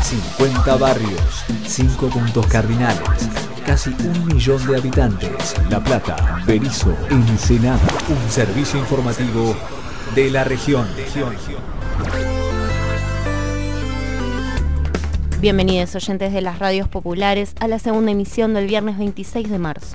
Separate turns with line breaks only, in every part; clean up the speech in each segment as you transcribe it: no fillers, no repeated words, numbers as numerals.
50 barrios, 5 puntos cardinales, casi 1 millón de habitantes. La Plata, Berisso, Ensenada. Un servicio informativo de la región.
Bienvenidos oyentes de las radios populares a la segunda emisión del viernes 26 de marzo.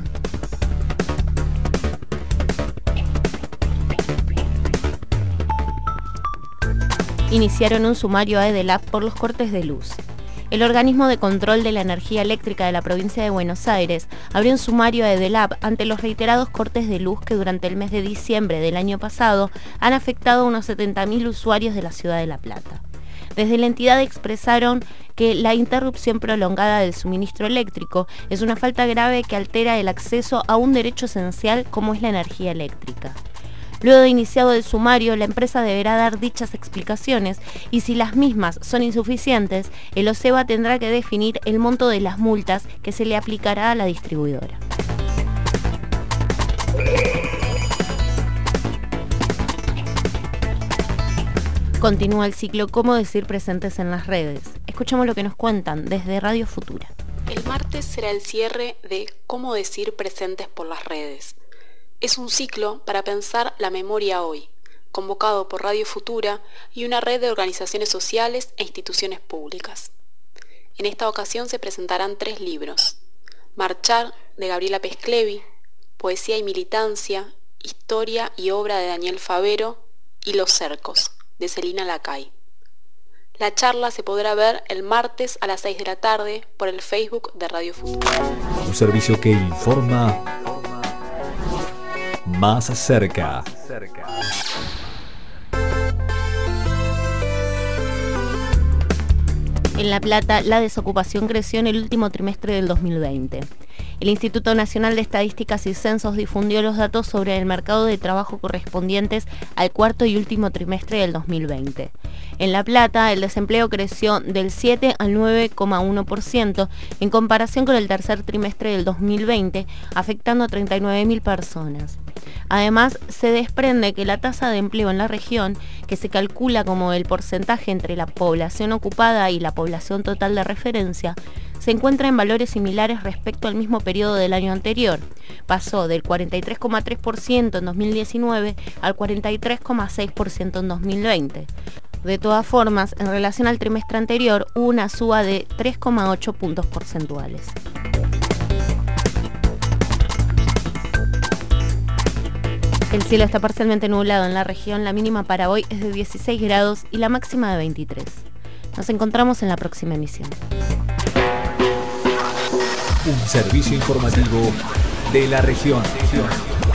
Iniciaron un sumario a EDELAP por los cortes de luz. El organismo de control de la energía eléctrica de la provincia de Buenos Aires abrió un sumario a EDELAP ante los reiterados cortes de luz que durante el mes de diciembre del año pasado han afectado a unos 70.000 usuarios de la ciudad de La Plata. Desde la entidad expresaron que la interrupción prolongada del suministro eléctrico es una falta grave que altera el acceso a un derecho esencial como es la energía eléctrica. Luego de iniciado el sumario, la empresa deberá dar dichas explicaciones y si las mismas son insuficientes, el OSEBA tendrá que definir el monto de las multas que se le aplicará a la distribuidora. Continúa el ciclo Cómo decir presentes en las redes. Escuchamos lo que nos cuentan desde Radio Futura.
El martes será el cierre de Cómo decir presentes por las redes. Es un ciclo para pensar la memoria hoy, convocado por Radio Futura y una red de organizaciones sociales e instituciones públicas. En esta ocasión se presentarán 3 libros: Marchar, de Gabriela Pesclevi, Poesía y militancia, Historia y obra de Daniel Favero, y Los cercos, de Celina Lacay. La charla se podrá ver el martes a las 6 de la tarde por el Facebook de Radio Futura.
Un servicio que informa más cerca.
En La Plata, la desocupación creció en el último trimestre del 2020. El Instituto Nacional de Estadísticas y Censos difundió los datos sobre el mercado de trabajo correspondientes al cuarto y último trimestre del 2020. En La Plata, el desempleo creció del 7 al 9,1% en comparación con el tercer trimestre del 2020, afectando a 39.000 personas. Además, se desprende que la tasa de empleo en la región, que se calcula como el porcentaje entre la población ocupada y la población total de referencia, se encuentra en valores similares respecto al mismo periodo del año anterior. Pasó del 43,3% en 2019 al 43,6% en 2020. De todas formas, en relación al trimestre anterior, hubo una suba de 3,8 puntos porcentuales. El cielo está parcialmente nublado en la región, la mínima para hoy es de 16 grados y la máxima de 23. Nos encontramos en la próxima emisión.
Un servicio informativo de la región.